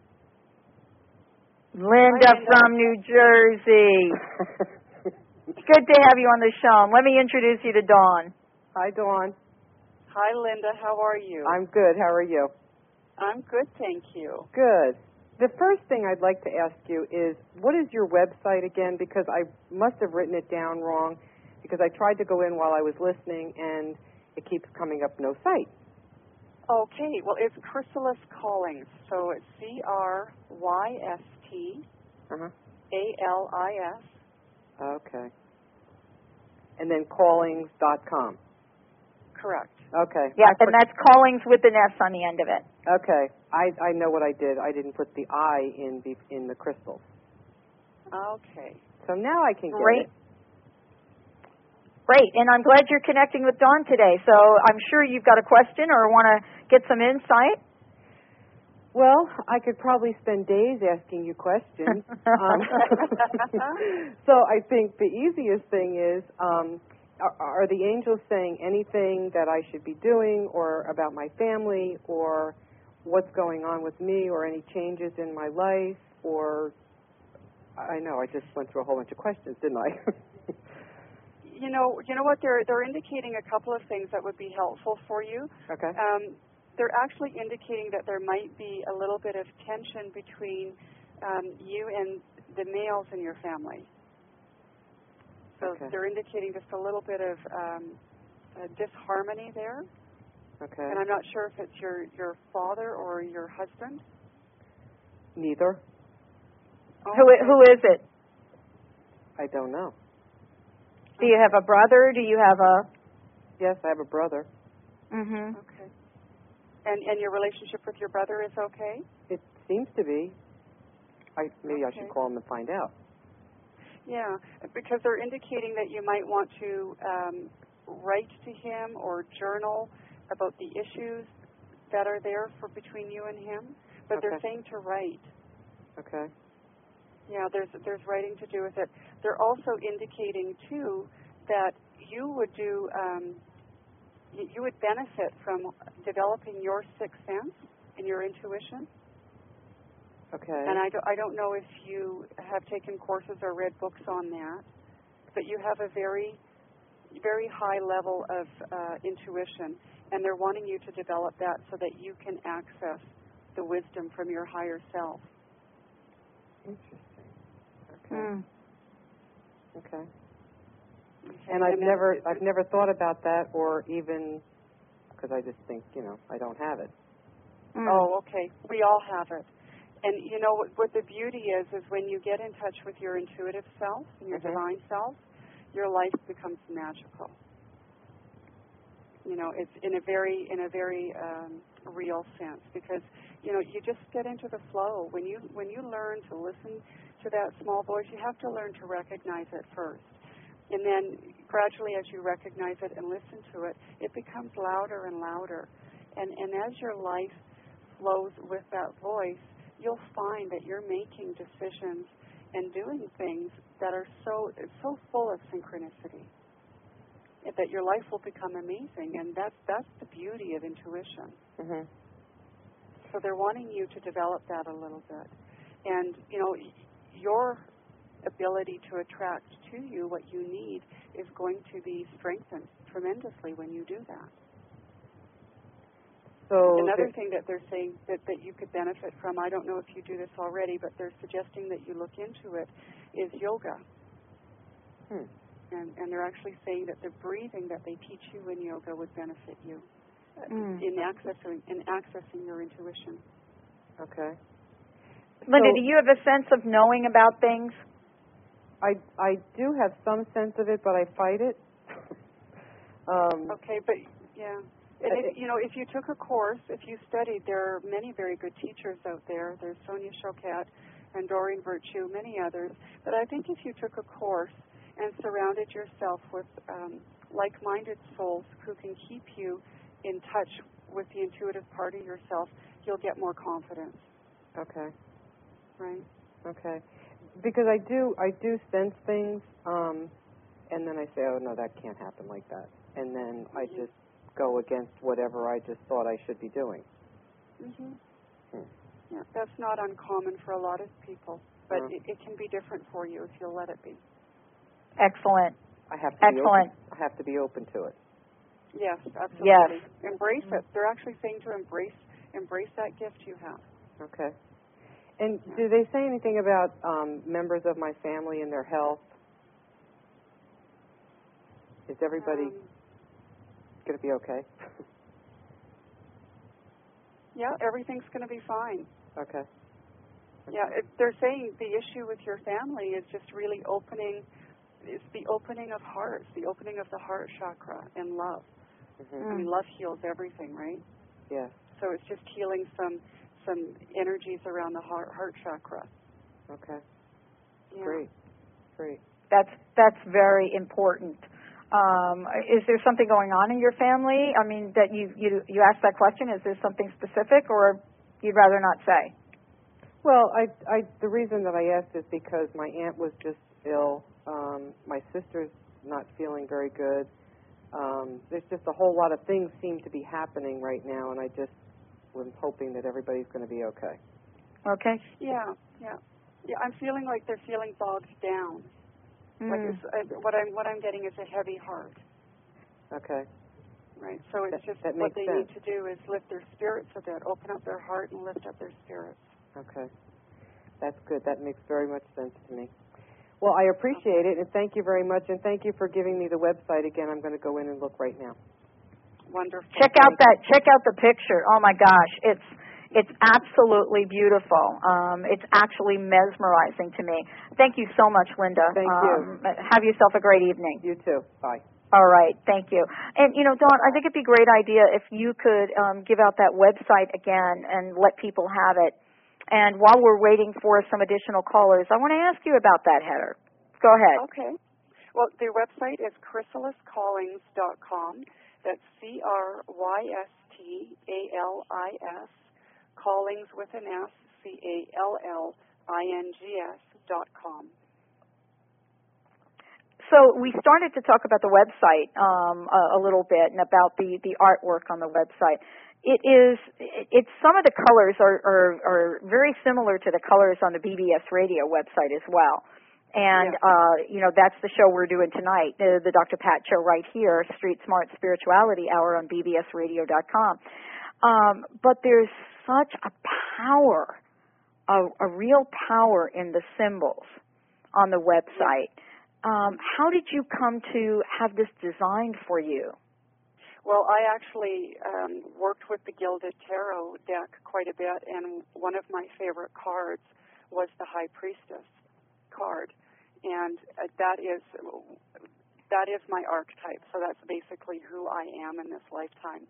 Linda, Hi, Linda. from New Jersey. Good to have you on the show. Let me introduce you to Dawn. Hi, Dawn. Hi, Linda. How are you? I'm good. How are you? I'm good, thank you. Good. The first thing I'd like to ask you is, what is your website again? Because I must have written it down wrong, because I tried to go in while I was listening, and it keeps coming up no site. Okay, well, it's Chrysalis Callings, so it's C R Y S T Uh-huh. A L I S. Okay. And then callings dot com. Correct. Okay. Yeah, I and that's Callings with an S on the end of it. put, okay. I I know what I did. I didn't put the I in the in the crystals. Okay. So now I can get Great. it. Great, and I'm glad you're connecting with Dawn today. So I'm sure you've got a question or want to get some insight. Well, I could probably spend days asking you questions. um, so I think the easiest thing is, um, are, are the angels saying anything that I should be doing, or about my family, or what's going on with me, or any changes in my life, or I know I just went through a whole bunch of questions, didn't I? You know, you know what? They're they're indicating a couple of things that would be helpful for you. Okay. Um, they're actually indicating that there might be a little bit of tension between um, you and the males in your family. So Okay. they're indicating just a little bit of um, uh, disharmony there. Okay. And I'm not sure if it's your, your father or your husband. Neither. Oh, Who okay. who is it? I don't know. Do you have a brother? Do you have a? Yes, I have a brother. Mhm. Okay. And and your relationship with your brother is okay? It seems to be. I maybe I Okay. should call him and find out. Yeah, because they're indicating that you might want to um, write to him or journal about the issues that are there for between you and him. But Okay. they're saying to write. Okay. Yeah, there's there's writing to do with it. They're also indicating too that you would do um, you, you would benefit from developing your sixth sense and your intuition. Okay. And I don't, I don't know if you have taken courses or read books on that, but you have a very, very high level of uh, intuition, and they're wanting you to develop that so that you can access the wisdom from your higher self. Interesting. Okay. Mm. Okay. Okay? And I've then never it- I've never thought about that, or even because I just think, you know, I don't have it. Mm. Oh, okay. We all have it. And, you know, what, what the beauty is, is when you get in touch with your intuitive self and your Mhm. divine self, your life becomes magical. You know, it's in a very, in a very um, real sense, because you know you just get into the flow. When you when you learn to listen to that small voice, you have to learn to recognize it first, and then gradually, as you recognize it and listen to it, it becomes louder and louder. And and as your life flows with that voice, you'll find that you're making decisions and doing things that are so so full of synchronicity, that your life will become amazing. And that's that's the beauty of intuition. Mm-hmm. So they're wanting you to develop that a little bit. And, you know, your ability to attract to you what you need is going to be strengthened tremendously when you do that. So Another the, thing that they're saying that, that you could benefit from, I don't know if you do this already, but they're suggesting that you look into it, is yoga. Hmm. And, and they're actually saying that the breathing that they teach you in yoga would benefit you Mm. in accessing in accessing your intuition. Okay. Linda, So, do you have a sense of knowing about things? I I do have some sense of it, but I fight it. um, Okay, but yeah, and if, you know, if you took a course, if you studied, there are many very good teachers out there. There's Sonia Choquette and Doreen Virtue, many others. But I think if you took a course and surrounded yourself with um, like-minded souls who can keep you in touch with the intuitive part of yourself, you'll get more confidence. Okay. Right. Okay. Because I do, I do sense things, um, and then I say, oh no, that can't happen like that, and then I just go against whatever I just thought I should be doing. Mhm. Hmm. Yeah, that's not uncommon for a lot of people, but Mm. it, it can be different for you if you'll let it be. Excellent. I have to Excellent. be open. I have to be open to it. Yes, absolutely. Yes. Embrace it. They're actually saying to embrace embrace that gift you have. Okay. And do they say anything about um, members of my family and their health? Is everybody Um, going to be okay? yeah, everything's going to be fine. Okay. Yeah, it, they're saying the issue with your family is just really opening, it's the opening of hearts, the opening of the heart chakra and love. Mm-hmm. I mean, love heals everything, right? Yes. So it's just healing some some energies around the heart, heart chakra. Okay. Yeah. Great. Great. That's that's very important. Um, is there something going on in your family? I mean, that you you you asked that question. Is there something specific, or you'd rather not say? Well, I, I, the reason that I asked is because my aunt was just ill. Um, my sister's not feeling very good. Um, there's just a whole lot of things seem to be happening right now, and I just am hoping that everybody's going to be okay. Okay. Yeah, yeah, yeah. I'm feeling like they're feeling bogged down. Mm. Like it's, uh, what I'm what I'm getting is a heavy heart. Okay. Right. So it's That- just that what makes they sense. need to do is lift their spirits a bit, open up their heart, and lift up their spirits. Okay. That's good. That makes very much sense to me. Well, I appreciate it, and thank you very much, and thank you for giving me the website again. I'm going to go in and look right now. Wonderful. Check out that. Check out the picture. Oh my gosh, it's it's absolutely beautiful. Um, it's actually mesmerizing to me. Thank you so much, Linda. Thank um, you. Have yourself a great evening. You too. Bye. All right, thank you. And, you know, Dawn, I think it'd be a great idea if you could um, give out that website again and let people have it. And while we're waiting for some additional callers, I want to ask you about that header. Go ahead. Okay. Well, their website is chrysalis callings dot com. That's C R Y S T A L I S, Callings with an S, C A L L I N G S dot com. So we started to talk about the website um, a, a little bit and about the, the artwork on the website. It is, it's some of the colors are, are, are very similar to the colors on the B B S Radio website as well. And, yeah. uh, you know, that's the show we're doing tonight, the, the Doctor Pat Show right here, Street Smart Spirituality Hour on B B S radio dot com. Um, but there's such a power, a, a real power in the symbols on the website. Yeah. Um, how did you come to have this designed for you? Well, I actually um, worked with the Gilded Tarot deck quite a bit, and one of my favorite cards was the High Priestess card, and uh, that is that is my archetype. So that's basically who I am in this lifetime.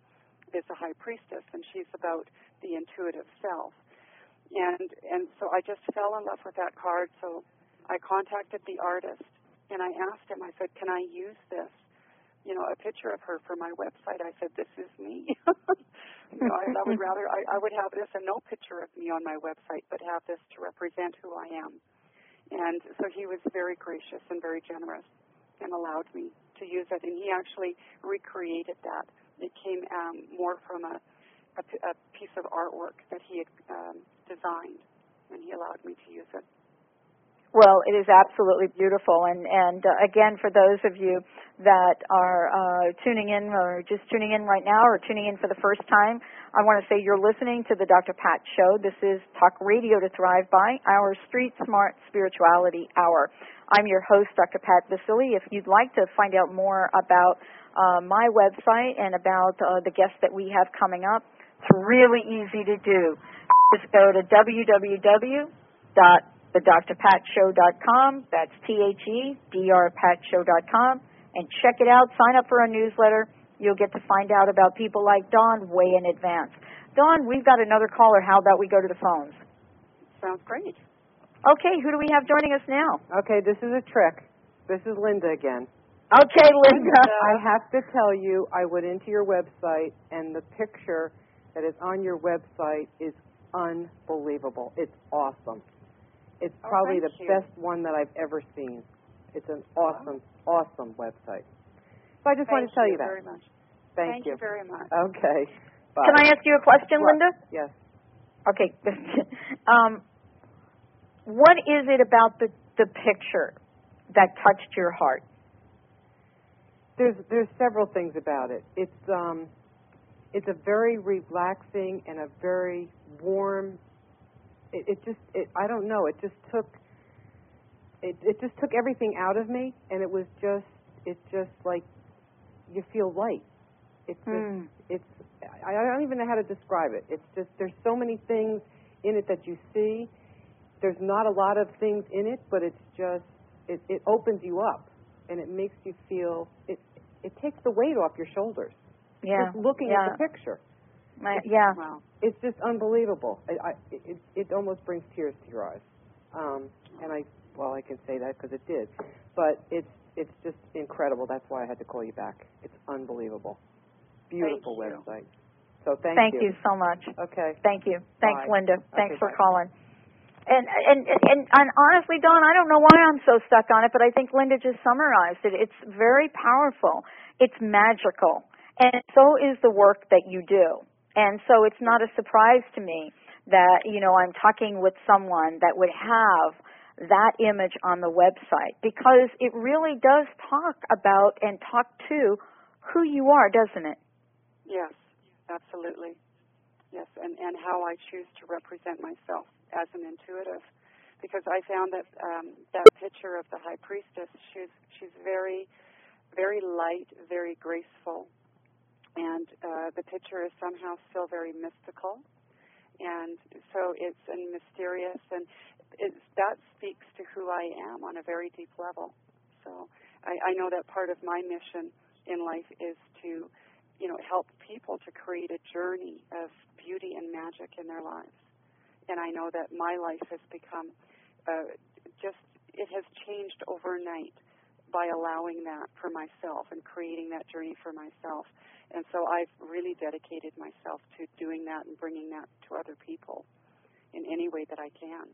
is a high priestess, and she's about the intuitive self. And and so I just fell in love with that card. So I contacted the artist, and I asked him, I said, can I use this? You know, a picture of her for my website. I said, this is me. you know, I, I would rather, I, I would have this and no picture of me on my website, but have this to represent who I am. And so he was very gracious and very generous and allowed me to use it. And he actually recreated that. It came um, more from a, a, a piece of artwork that he had um, designed, and he allowed me to use it. Well, it is absolutely beautiful, and and uh, again, for those of you that are uh, tuning in or just tuning in right now or tuning in for the first time, I want to say you're listening to the Doctor Pat Show. This is Talk Radio to Thrive By, our Street Smart Spirituality Hour. I'm your host, Doctor Pat Vasili. If you'd like to find out more about uh, my website and about uh, the guests that we have coming up, it's really easy to do. Just go to w w w dot the dr pat show dot com. That's T H E D R pat show dot com. And check it out. Sign up for our newsletter. You'll get to find out about people like Dawn way in advance. Dawn, we've got another caller. How about we go to the phones? Sounds great. Okay, who do we have joining us now? Okay, this is a trick. This is Linda again. Okay, Linda. I have to tell you, I went into your website, and the picture that is on your website is unbelievable. It's awesome. It's Oh, probably thank the you. best one that I've ever seen. It's an awesome, awesome website. So I just Thank wanted to tell you you that. very much. Thank, Thank you very much. Okay. Bye. Can I ask you a question, What? Linda? Yes. Okay. um, what is it about the, the picture that touched your heart? There's there's several things about it. It's um it's a very relaxing and a very warm. It, it just it I don't know. It just took it it just took everything out of me, and it was just it's just like you feel light. It's just, Mm. it's I I don't even know how to describe it. It's just there's so many things in it that you see. There's not a lot of things in it, but it's just it, it opens you up, and it makes you feel it it takes the weight off your shoulders. Yeah. Just looking yeah. at the picture. My, yeah. Wow. It's just unbelievable. I, I, it, it almost brings tears to your eyes. Um, and I, well, I can say that because it did. But it's it's just incredible. That's why I had to call you back. It's unbelievable. Beautiful Thank you. website. So thank, Thank you. you so much. Okay. Thank you. Thanks, Bye. Linda. Thanks Okay, for bye. calling. And, and and and honestly, Dawn, I don't know why I'm so stuck on it, but I think Linda just summarized it. It's very powerful. It's magical. And so is the work that you do. And so it's not a surprise to me that, you know, I'm talking with someone that would have that image on the website, because it really does talk about and talk to who you are, doesn't it? Yes, absolutely. Yes, and, and how I choose to represent myself as an intuitive. Because I found that um, that picture of the high priestess, she's she's very, very light, very graceful. And uh, the picture is somehow still very mystical. And so it's and mysterious, and it's, that speaks to who I am on a very deep level. So I, I know that part of my mission in life is to, you know, help people to create a journey of beauty and magic in their lives. And I know that my life has become uh, just, it has changed overnight by allowing that for myself and creating that journey for myself. And so I've really dedicated myself to doing that and bringing that to other people in any way that I can.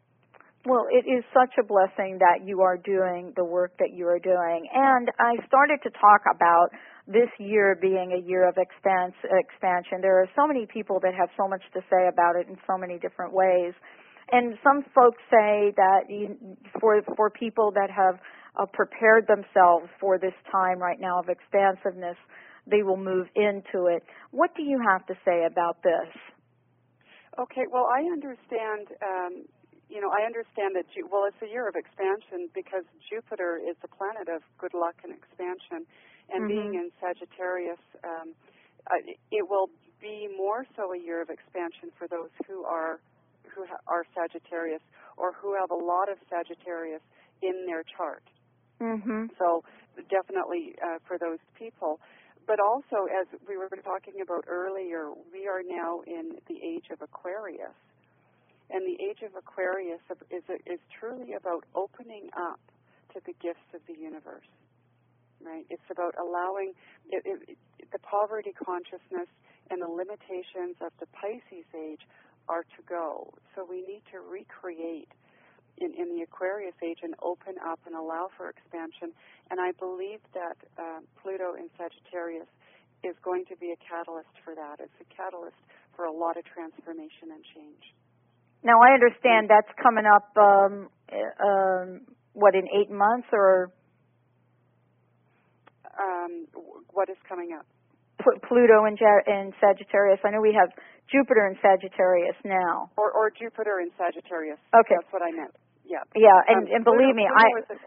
Well, it is such a blessing that you are doing the work that you are doing. And I started to talk about this year being a year of expans- expansion. There are so many people that have so much to say about it in so many different ways. And some folks say that for for people that have uh, prepared themselves for this time right now of expansiveness, they will move into it. What do you have to say about this? Okay, well, I understand, um, you know, I understand that, Ju- well, it's a year of expansion because Jupiter is the planet of good luck and expansion. And Mm-hmm. being in Sagittarius, um, uh, it will be more so a year of expansion for those who are who ha- are Sagittarius or who have a lot of Sagittarius in their chart. Mm-hmm. So definitely uh, for those people. but also, as we were talking about earlier, we are now in the age of Aquarius. And the age of Aquarius is, is truly about opening up to the gifts of the universe, right? It's about allowing it, it, the poverty consciousness and the limitations of the Pisces age are to go. So we need to recreate in, in the Aquarius age and open up and allow for expansion. And I believe that uh, Pluto in Sagittarius is going to be a catalyst for that. It's a catalyst for a lot of transformation and change. Now, I understand that's coming up, um, um, what, in eight months or? Um, what is coming up? P- Pluto in, Ja- in Sagittarius. I know we have Jupiter in Sagittarius now. Or, or Jupiter in Sagittarius. Okay. That's what I meant. Yeah. Yeah, and, um, and believe Pluto, me, Pluto I... a,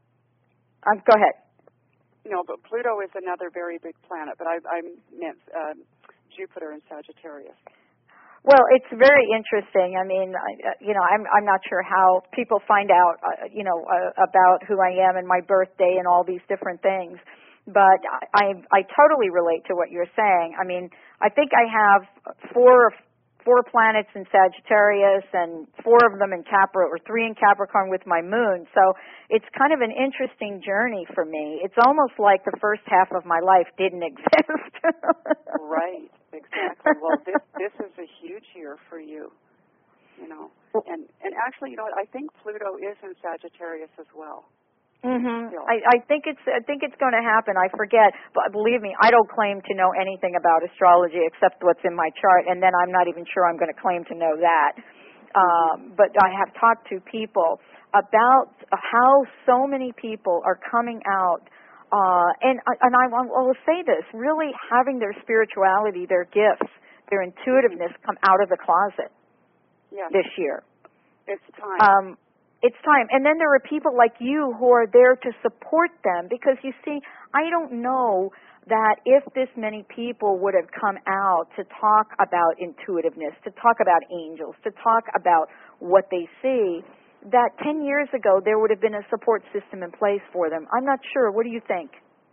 um, go ahead. No, but Pluto is another very big planet, but I, I meant um, Jupiter in Sagittarius. Well, it's very interesting. I mean, I, you know, I'm I'm not sure how people find out, uh, you know, uh, about who I am and my birthday and all these different things. But I, I I totally relate to what you're saying. I mean, I think I have four four planets in Sagittarius and four of them in Capricorn, or three in Capricorn with my moon. So it's kind of an interesting journey for me. It's almost like the first half of my life didn't exist. Right, exactly. Well, this this is a huge year for you, you know. And and actually, you know what? I think Pluto is in Sagittarius as well. Mhm. I, I think it's I think it's going to happen. I forget, but believe me, I don't claim to know anything about astrology except what's in my chart, and then I'm not even sure I'm going to claim to know that. Um, but I have talked to people about how so many people are coming out, uh, and and I, I will say this: really having their spirituality, their gifts, their intuitiveness come out of the closet Yeah. this year. It's time. Um, It's time. And then there are people like you who are there to support them, because you see, I don't know that if this many people would have come out to talk about intuitiveness, to talk about angels, to talk about what they see, that ten years ago there would have been a support system in place for them. I'm not sure. What do you think?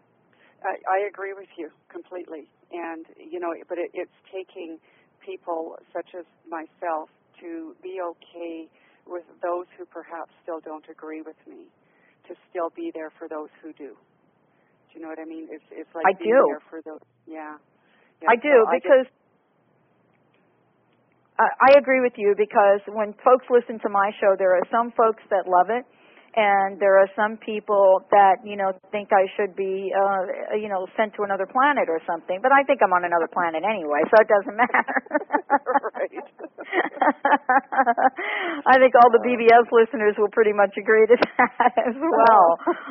I, I agree with you completely. And, you know, but it, it's taking people such as myself to be okay with those who perhaps still don't agree with me, to still be there for those who do. Do you know what I mean? It's it's like I being do. there for those. Yeah. yeah I do, so because I, I agree with you, because when folks listen to my show, there are some folks that love it, and there are some people that, you know, think I should be, uh, you know, sent to another planet or something. But I think I'm on another planet anyway, so it doesn't matter. Right. I think all the B B S listeners will pretty much agree to that as well.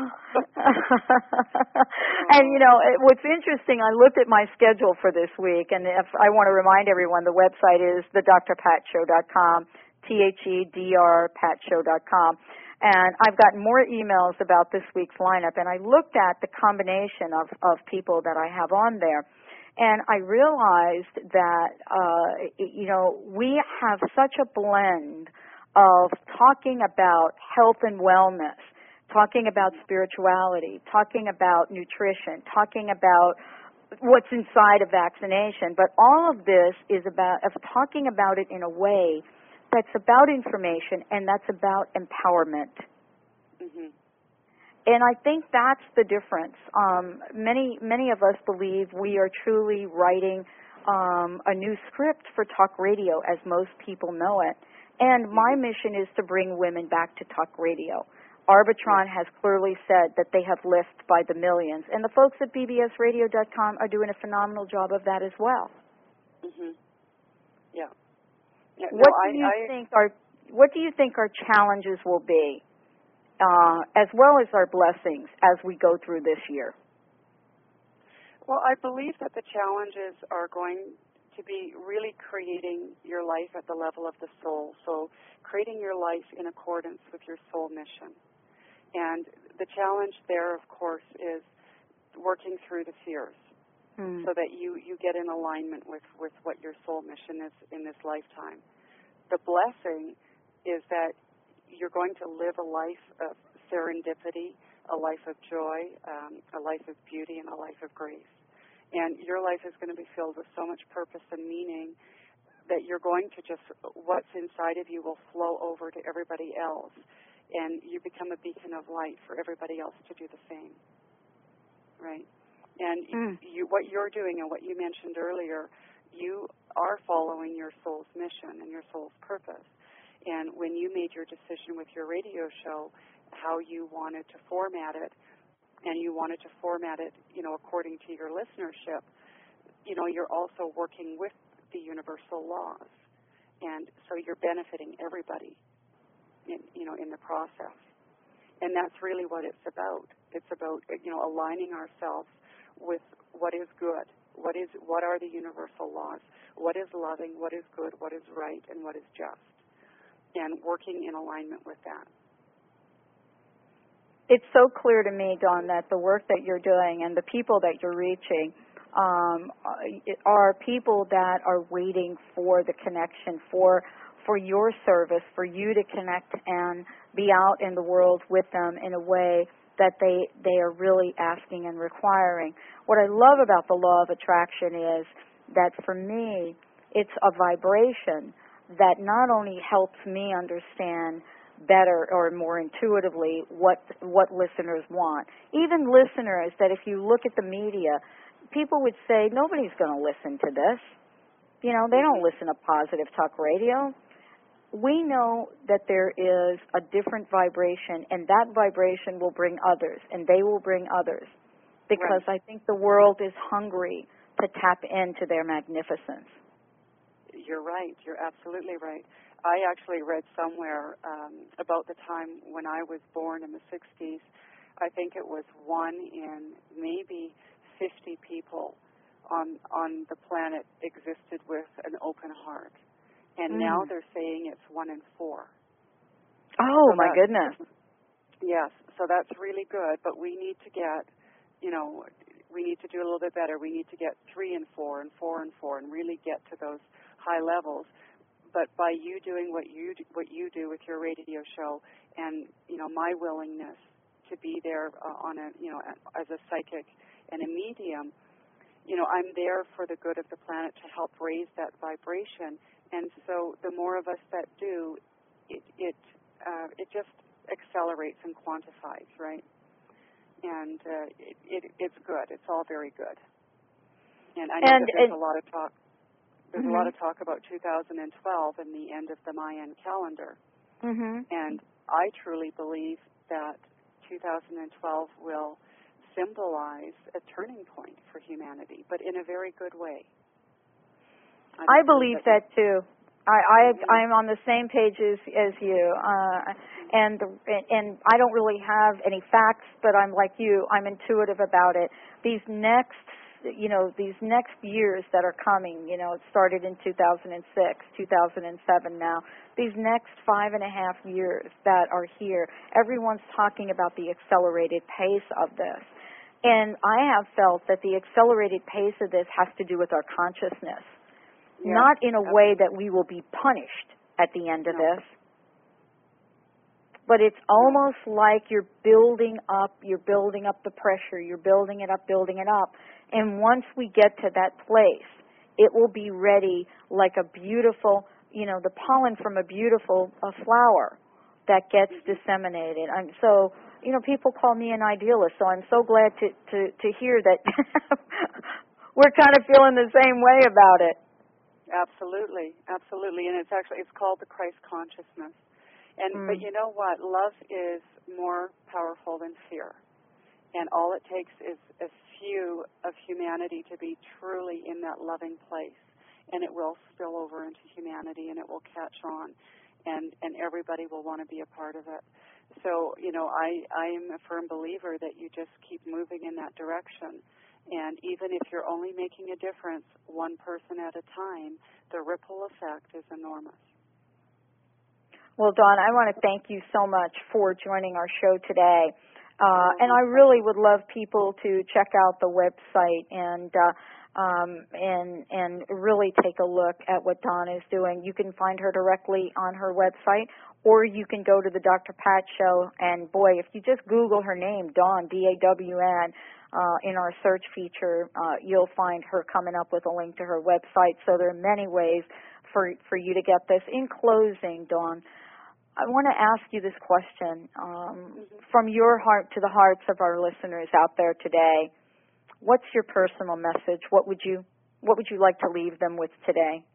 And, you know, what's interesting, I looked at my schedule for this week, and if I want to remind everyone, the website is the dr pat show dot com, T H E D R pat show dot com. And I've gotten more emails about this week's lineup, and I looked at the combination of, of people that I have on there, and I realized that, uh, you know, we have such a blend of talking about health and wellness, talking about spirituality, talking about nutrition, talking about what's inside a vaccination, but all of this is about of talking about it in a way that's about information and that's about empowerment. Mm-hmm. And I think that's the difference. Um, many many of us believe we are truly writing um, a new script for talk radio, as most people know it. And my mission is to bring women back to talk radio. Arbitron has clearly said that they have listened by the millions, and the folks at b b s radio dot com are doing a phenomenal job of that as well. Mm-hmm. Yeah. Yeah, what no, do you I, I, think our What do you think our challenges will be, uh, as well as our blessings, as we go through this year? Well, I believe that the challenges are going to be really creating your life at the level of the soul. So creating your life in accordance with your soul mission. And the challenge there, of course, is working through the fears. Hmm. So that you, you get in alignment with, with what your soul mission is in this lifetime. The blessing is that you're going to live a life of serendipity, a life of joy, um, a life of beauty, and a life of grace. And your life is going to be filled with so much purpose and meaning that you're going to just, what's inside of you will flow over to everybody else. And you become a beacon of light for everybody else to do the same. Right? And mm. you, what you're doing and what you mentioned earlier, you are following your soul's mission and your soul's purpose. And when you made your decision with your radio show, how you wanted to format it, and you wanted to format it, you know, according to your listenership, you know, you're also working with the universal laws. And so you're benefiting everybody, in, you know, in the process. And that's really what it's about. It's about, you know, aligning ourselves with what is good, what is, what are the universal laws, what is loving, what is good, what is right, and what is just, and working in alignment with that. It's so clear to me, Dawn, that the work that you're doing and the people that you're reaching um, are people that are waiting for the connection, for for your service, for you to connect and be out in the world with them in a way that they they are really asking and requiring. What I love about the law of attraction is that for me, it's a vibration that not only helps me understand better or more intuitively what what listeners want. Even listeners that if you look at the media, people would say, nobody's going to listen to this. You know, they don't listen to Positive Talk Radio. We know that there is a different vibration, and that vibration will bring others, and they will bring others, because right. I think the world is hungry to tap into their magnificence. You're right. You're absolutely right. I actually read somewhere um, about the time when I was born in the sixties. I think it was one in maybe fifty people on on the planet existed with an open heart. And mm. now they're saying it's one in four. Oh, so my goodness. Yes, so that's really good, but we need to get, you know, we need to do a little bit better. We need to get three and four and four and four and really get to those high levels. But by you doing what you do, what you do with your radio show, and you know my willingness to be there uh, on a you know as a psychic and a medium, you know I'm there for the good of the planet to help raise that vibration. And so the more of us that do, it it uh, it just accelerates and quantifies, right? And uh, it, it it's good. It's all very good. And I know and, that there's and, a lot of talk. There's mm-hmm. a lot of talk about two thousand twelve and the end of the Mayan calendar. Mm-hmm. And I truly believe that two thousand twelve will symbolize a turning point for humanity, but in a very good way. I, I believe that, that too. I, I mm-hmm. I'm on the same page as as you, uh, and and I don't really have any facts, but I'm like you. I'm intuitive about it. These next, you know, these next years that are coming. You know, it started in two thousand six, two thousand seven. Now, these next five and a half years that are here, everyone's talking about the accelerated pace of this, and I have felt that the accelerated pace of this has to do with our consciousness. Yeah, not in a absolutely. way that we will be punished at the end of no. this, but it's almost like you're building up, you're building up the pressure, you're building it up, building it up, and once we get to that place, it will be ready like a beautiful, you know, the pollen from a beautiful uh, flower that gets mm-hmm. disseminated. I'm so, you know, people call me an idealist, so I'm so glad to, to, to hear that we're kind of feeling the same way about it. Absolutely, absolutely, and it's actually it's called the Christ consciousness. And mm. but you know what? Love is more powerful than fear, and all it takes is a few of humanity to be truly in that loving place, and it will spill over into humanity, and it will catch on, and and everybody will want to be a part of it. So you know, I I am a firm believer that you just keep moving in that direction. And even if you're only making a difference one person at a time, the ripple effect is enormous. Well, Dawn, I want to thank you so much for joining our show today. Uh, and I really would love people to check out the website and uh, um, and and really take a look at what Dawn is doing. You can find her directly on her website, or you can go to the Doctor Pat Show. And boy, if you just Google her name, Dawn, D A W N, uh, in our search feature, uh, you'll find her coming up with a link to her website. So there are many ways for for you to get this. In closing, Dawn, I want to ask you this question um, mm-hmm. from your heart to the hearts of our listeners out there today. What's your personal message? What would you What would you like to leave them with today?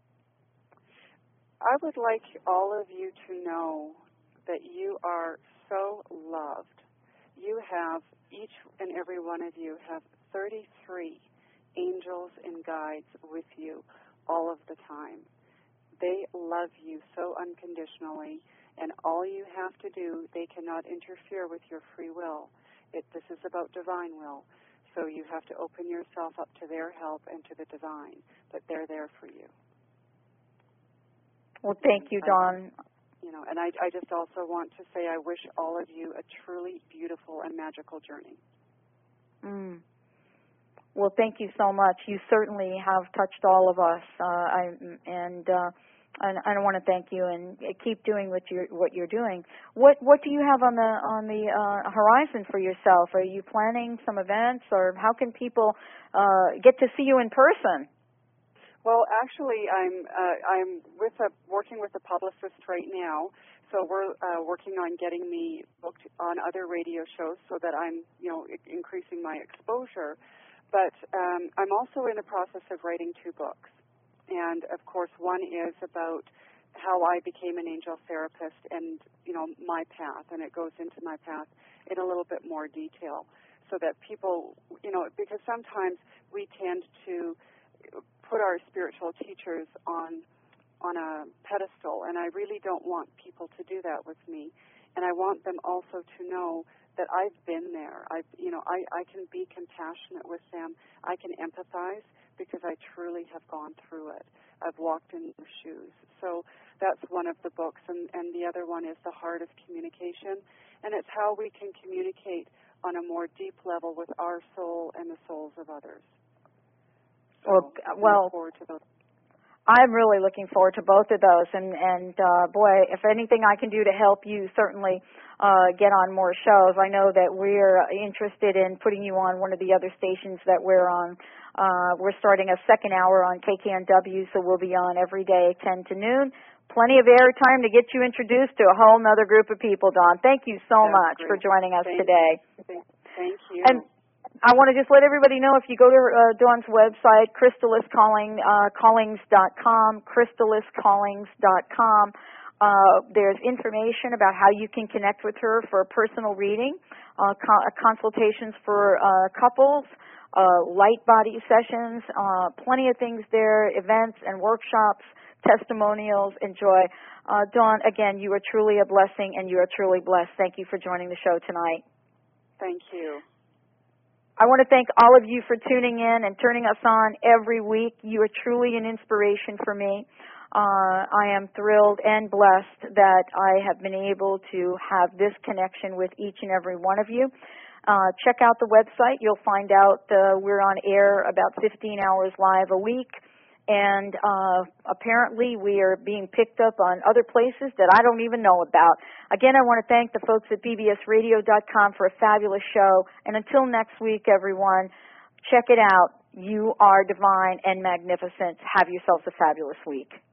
I would like all of you to know that you are so loved. You have, each and every one of you have thirty-three angels and guides with you all of the time. They love you so unconditionally, and all you have to do, they cannot interfere with your free will. It, this is about divine will. So you have to open yourself up to their help and to the divine, but they're there for you. Well, thank you, Dawn. I, you know, and I, I just also want to say I wish all of you a truly beautiful and magical journey. Mm. Well, thank you so much. You certainly have touched all of us, uh, I, and uh, and I want to thank you and keep doing what you're what you're doing. What what do you have on the on the uh, horizon for yourself? Are you planning some events, or how can people uh, get to see you in person? Well, actually, I'm uh, I'm with a working with a publicist right now, so we're uh, working on getting me booked on other radio shows so that I'm you know I- increasing my exposure. But um, I'm also in the process of writing two books, and of course, one is about how I became an angel therapist and you know my path, and it goes into my path in a little bit more detail, so that people you know because sometimes we tend to put our spiritual teachers on on a pedestal, and I really don't want people to do that with me. And I want them also to know that I've been there. I've, you know, I, I can be compassionate with them. I can empathize because I truly have gone through it. I've walked in their shoes. So that's one of the books, and, and the other one is The Heart of Communication, and it's how we can communicate on a more deep level with our soul and the souls of others. Well, so well, forward to those. I'm really looking forward to both of those, and and uh, boy, if anything I can do to help you, certainly uh, get on more shows. I know that we're interested in putting you on one of the other stations that we're on. Uh, we're starting a second hour on K K N W, so we'll be on every day, ten to noon. Plenty of airtime to get you introduced to a whole other group of people, Dawn. Thank you so That's much great. for joining us Thank today. You. Thank you. And I want to just let everybody know, if you go to uh, Dawn's website, Crystallis Calling, uh, callings dot com, crystallis callings dot com, uh, there's information about how you can connect with her for a personal reading, uh, co- consultations for uh, couples, uh, light body sessions, uh, plenty of things there, events and workshops, testimonials. Enjoy. Uh, Dawn, again, you are truly a blessing, and you are truly blessed. Thank you for joining the show tonight. Thank you. I want to thank all of you for tuning in and turning us on every week. You are truly an inspiration for me. Uh, I am thrilled and blessed that I have been able to have this connection with each and every one of you. Uh, check out the website. You'll find out uh, we're on air about fifteen hours live a week. And uh, apparently we are being picked up on other places that I don't even know about. Again, I want to thank the folks at B B S radio dot com for a fabulous show. And until next week, everyone, check it out. You are divine and magnificent. Have yourselves a fabulous week.